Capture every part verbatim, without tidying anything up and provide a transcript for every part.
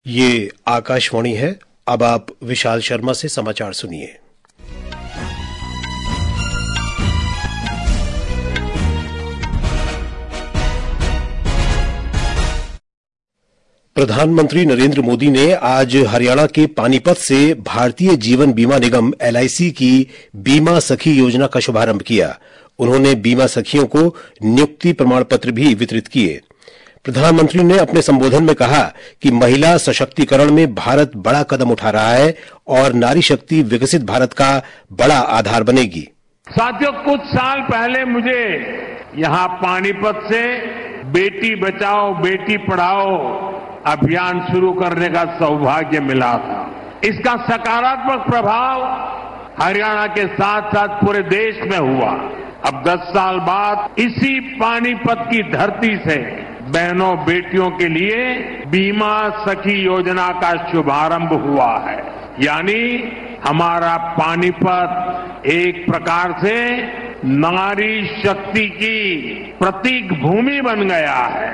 ये आकाशवाणी है। अब आप विशाल शर्मा से समाचार सुनिए। प्रधानमंत्री नरेंद्र मोदी ने आज हरियाणा के पानीपत से भारतीय जीवन बीमा निगम एल आई सी की बीमा सखी योजना का शुभारंभ किया। उन्होंने बीमा सखियों को नियुक्ति प्रमाण पत्र भी वितरित किए। प्रधानमंत्री ने अपने संबोधन में कहा कि महिला सशक्तिकरण में भारत बड़ा कदम उठा रहा है और नारी शक्ति विकसित भारत का बड़ा आधार बनेगी। साथियों, कुछ साल पहले मुझे यहां पानीपत से बेटी बचाओ बेटी पढ़ाओ अभियान शुरू करने का सौभाग्य मिला था। इसका सकारात्मक प्रभाव हरियाणा के साथ साथ पूरे देश में हुआ। अब दस साल बाद इसी पानीपत की धरती से बहनों बेटियों के लिए बीमा सखी योजना का शुभारंभ हुआ है। यानी हमारा पानीपत एक प्रकार से नारी शक्ति की प्रतीक भूमि बन गया है।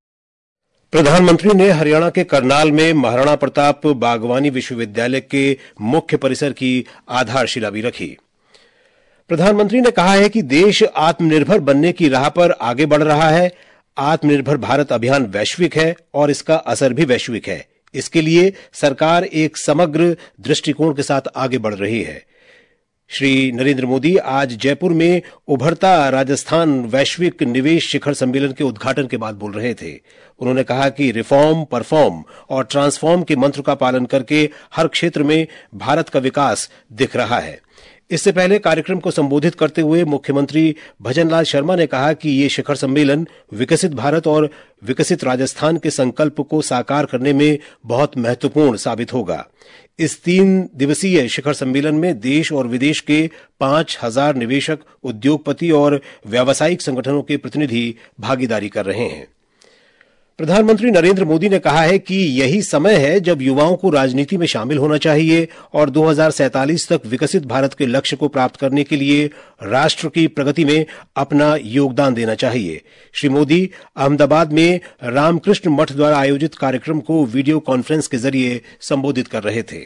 प्रधानमंत्री ने हरियाणा के करनाल में महाराणा प्रताप बागवानी विश्वविद्यालय के मुख्य परिसर की आधारशिला भी रखी। प्रधानमंत्री ने कहा है कि देश आत्मनिर्भर बनने की राह पर आगे बढ़ रहा है। आत्मनिर्भर भारत अभियान वैश्विक है और इसका असर भी वैश्विक है। इसके लिए सरकार एक समग्र दृष्टिकोण के साथ आगे बढ़ रही है। श्री नरेंद्र मोदी आज जयपुर में उभरता राजस्थान वैश्विक निवेश शिखर सम्मेलन के उद्घाटन के बाद बोल रहे थे। उन्होंने कहा कि रिफॉर्म, परफॉर्म और ट्रांसफॉर्म के मंत्र का पालन करके हर क्षेत्र में भारत का विकास दिख रहा है। इससे पहले कार्यक्रम को संबोधित करते हुए मुख्यमंत्री भजनलाल शर्मा ने कहा कि ये शिखर सम्मेलन विकसित भारत और विकसित राजस्थान के संकल्प को साकार करने में बहुत महत्वपूर्ण साबित होगा। इस तीन दिवसीय शिखर सम्मेलन में देश और विदेश के पांच हजार निवेशक, उद्योगपति और व्यावसायिक संगठनों के प्रतिनिधि भागीदारी कर रहे हैं। प्रधानमंत्री नरेंद्र मोदी ने कहा है कि यही समय है जब युवाओं को राजनीति में शामिल होना चाहिए और दो हज़ार सैंतालीस तक विकसित भारत के लक्ष्य को प्राप्त करने के लिए राष्ट्र की प्रगति में अपना योगदान देना चाहिए। श्री मोदी अहमदाबाद में रामकृष्ण मठ द्वारा आयोजित कार्यक्रम को वीडियो कॉन्फ्रेंस के जरिए संबोधित कर रहे थे।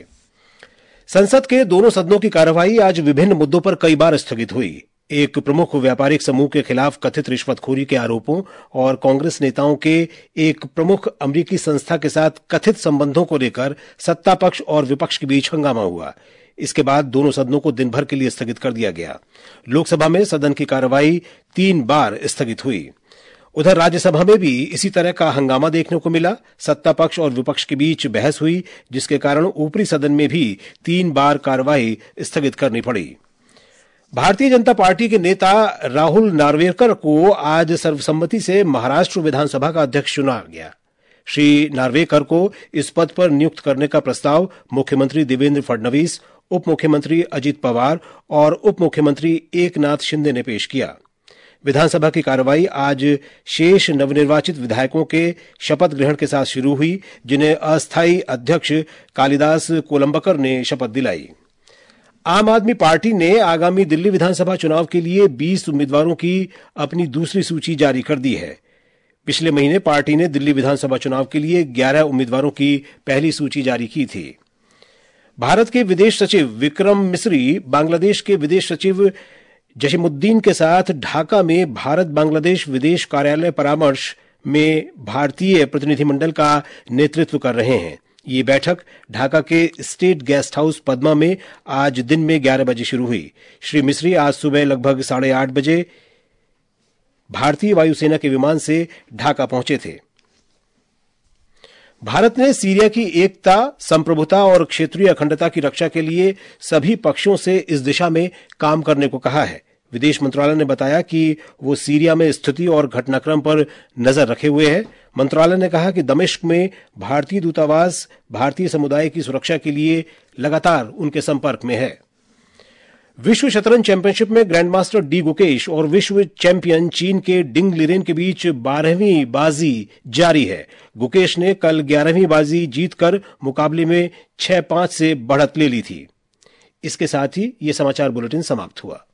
संसद के दोनों सदनों की कार्यवाही आज विभिन्न मुद्दों पर कई बार स्थगित हुई। एक प्रमुख व्यापारिक समूह के खिलाफ कथित रिश्वतखोरी के आरोपों और कांग्रेस नेताओं के एक प्रमुख अमेरिकी संस्था के साथ कथित संबंधों को लेकर सत्ता पक्ष और विपक्ष के बीच हंगामा हुआ। इसके बाद दोनों सदनों को दिन भर के लिए स्थगित कर दिया गया। लोकसभा में सदन की कार्यवाही तीन बार स्थगित हुई। उधर राज्यसभा में भी इसी तरह का हंगामा देखने को मिला। सत्ता पक्ष और विपक्ष के बीच बहस हुई, जिसके कारण ऊपरी सदन में भी तीन बार कार्यवाही स्थगित करनी पड़ी। भारतीय जनता पार्टी के नेता राहुल नार्वेकर को आज सर्वसम्मति से महाराष्ट्र विधानसभा का अध्यक्ष चुना गया। श्री नार्वेकर को इस पद पर नियुक्त करने का प्रस्ताव मुख्यमंत्री देवेंद्र फडणवीस, उप मुख्यमंत्री अजित पवार और उप मुख्यमंत्री एकनाथ शिंदे ने पेश किया। विधानसभा की कार्यवाही आज शेष नवनिर्वाचित विधायकों के शपथ ग्रहण के साथ शुरू हुई, जिन्हें अस्थायी अध्यक्ष कालिदास कोलंबकर ने शपथ दिलाई। आम आदमी पार्टी ने आगामी दिल्ली विधानसभा चुनाव के लिए बीस उम्मीदवारों की अपनी दूसरी सूची जारी कर दी है। पिछले महीने पार्टी ने दिल्ली विधानसभा चुनाव के लिए ग्यारह उम्मीदवारों की पहली सूची जारी की थी। भारत के विदेश सचिव विक्रम मिस्री बांग्लादेश के विदेश सचिव जसीमुद्दीन के साथ ढाका में भारत बांग्लादेश विदेश कार्यालय परामर्श में भारतीय प्रतिनिधिमंडल का नेतृत्व कर रहे हैं। ये बैठक ढाका के स्टेट गेस्ट हाउस पद्मा में आज दिन में ग्यारह बजे शुरू हुई। श्री मिस्री आज सुबह लगभग साढ़े आठ बजे भारतीय वायुसेना के विमान से ढाका पहुंचे थे। भारत ने सीरिया की एकता, संप्रभुता और क्षेत्रीय अखंडता की रक्षा के लिए सभी पक्षों से इस दिशा में काम करने को कहा है। विदेश मंत्रालय ने बताया कि वो सीरिया में स्थिति और घटनाक्रम पर नजर रखे हुए है। मंत्रालय ने कहा कि दमिश्क में भारतीय दूतावास भारतीय समुदाय की सुरक्षा के लिए लगातार उनके संपर्क में है। विश्व शतरंज चैंपियनशिप में ग्रैंडमास्टर डी गुकेश और विश्व चैंपियन चीन के डिंग लिरेन के बीच बारहवीं बाजी जारी है। गुकेश ने कल ग्यारहवीं बाजी जीतकर मुकाबले में छह पांच से बढ़त ले ली थी। इसके साथ ही ये समाचार बुलेटिन समाप्त हुआ।